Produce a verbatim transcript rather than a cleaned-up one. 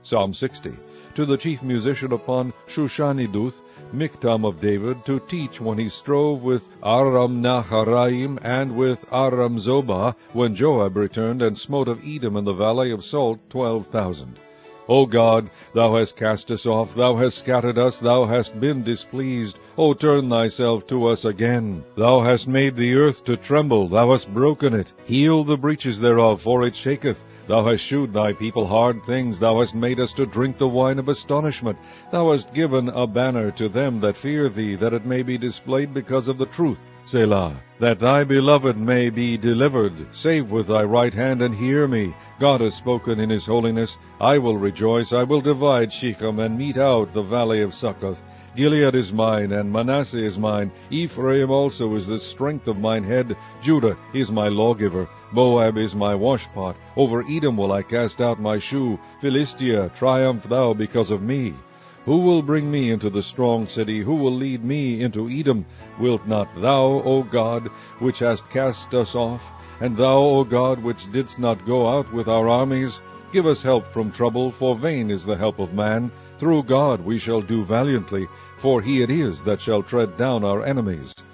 Psalm sixty. To the chief musician upon Shushaniduth, Miktam of David, to teach when he strove with Aram-Naharaim and with Aram-Zobah, when Joab returned and smote of Edom in the valley of Salt twelve thousand. O God, thou hast cast us off, thou hast scattered us, thou hast been displeased. O turn thyself to us again. Thou hast made the earth to tremble, thou hast broken it. Heal the breaches thereof, for it shaketh. Thou hast shewed thy people hard things, thou hast made us to drink the wine of astonishment. Thou hast given a banner to them that fear thee, that it may be displayed because of the truth. Selah. That thy beloved may be delivered. Save with thy right hand, and hear me. God has spoken in his holiness. I will rejoice, I will divide Shechem, and mete out the valley of Succoth. Gilead is mine, and Manasseh is mine. Ephraim also is the strength of mine head. Judah is my lawgiver. Moab is my washpot. Over Edom will I cast out my shoe. Philistia, triumph thou because of me. Who will bring me into the strong city? Who will lead me into Edom? Wilt not thou, O God, which hast cast us off? And thou, O God, which didst not go out with our armies? Give us help from trouble, for vain is the help of man. Through God we shall do valiantly, for he it is that shall tread down our enemies.